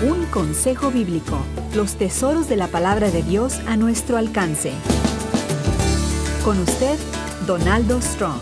Un consejo bíblico. Los tesoros de la palabra de Dios a nuestro alcance. Con usted, Donaldo Strong.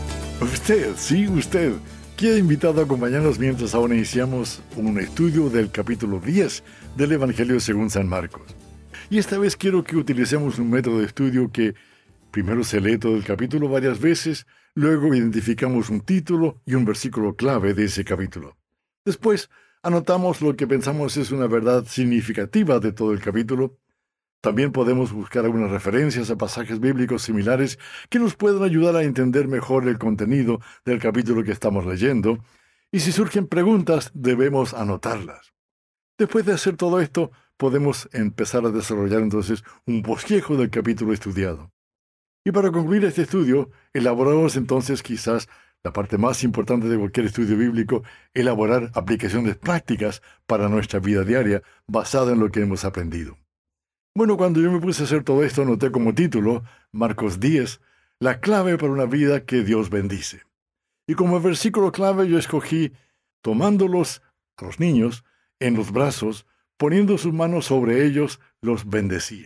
Usted, queda invitado a acompañarnos mientras ahora iniciamos un estudio del capítulo 10 del Evangelio según San Marcos. Y esta vez quiero que utilicemos un método de estudio que primero se lee todo el capítulo varias veces, luego identificamos un título y un versículo clave de ese capítulo. Después, anotamos lo que pensamos es una verdad significativa de todo el capítulo. También podemos buscar algunas referencias a pasajes bíblicos similares que nos puedan ayudar a entender mejor el contenido del capítulo que estamos leyendo, y si surgen preguntas, debemos anotarlas. Después de hacer todo esto, podemos empezar a desarrollar entonces un bosquejo del capítulo estudiado. Y para concluir este estudio, elaboramos entonces quizás la parte más importante de cualquier estudio bíblico, elaborar aplicaciones prácticas para nuestra vida diaria basada en lo que hemos aprendido. Bueno, cuando yo me puse a hacer todo esto, anoté como título, Marcos 10, la clave para una vida que Dios bendice. Y como versículo clave yo escogí, tomándolos, a los niños, en los brazos, poniendo sus manos sobre ellos, los bendecía.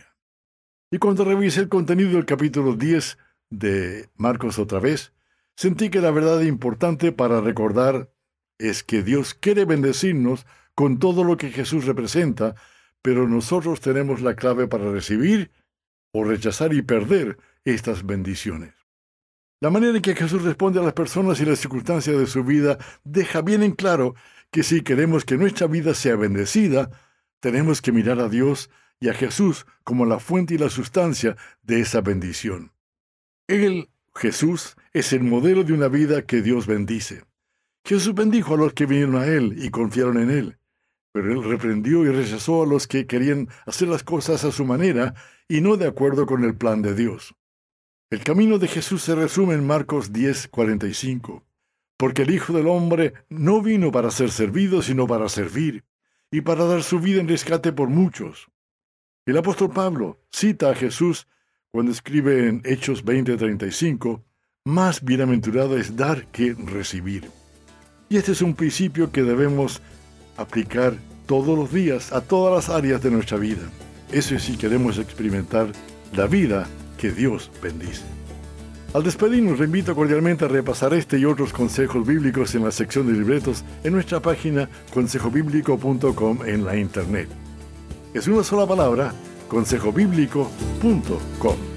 Y cuando revisé el contenido del capítulo 10 de Marcos otra vez, sentí que la verdad importante para recordar es que Dios quiere bendecirnos con todo lo que Jesús representa, pero nosotros tenemos la clave para recibir o rechazar y perder estas bendiciones. La manera en que Jesús responde a las personas y las circunstancias de su vida deja bien en claro que si queremos que nuestra vida sea bendecida, tenemos que mirar a Dios y a Jesús como la fuente y la sustancia de esa bendición. Él, Jesús, es el modelo de una vida que Dios bendice. Jesús bendijo a los que vinieron a Él y confiaron en Él, pero Él reprendió y rechazó a los que querían hacer las cosas a su manera y no de acuerdo con el plan de Dios. El camino de Jesús se resume en Marcos 10:45, porque el Hijo del Hombre no vino para ser servido, sino para servir, y para dar su vida en rescate por muchos. El apóstol Pablo cita a Jesús cuando escribe en Hechos 20:35, más bienaventurado es dar que recibir. Y este es un principio que debemos aplicar todos los días a todas las áreas de nuestra vida. Eso es si queremos experimentar la vida que Dios bendice. Al despedirnos, le invito cordialmente a repasar este y otros consejos bíblicos en la sección de libretos en nuestra página consejobiblico.com en la internet. Es una sola palabra, consejobiblico.com.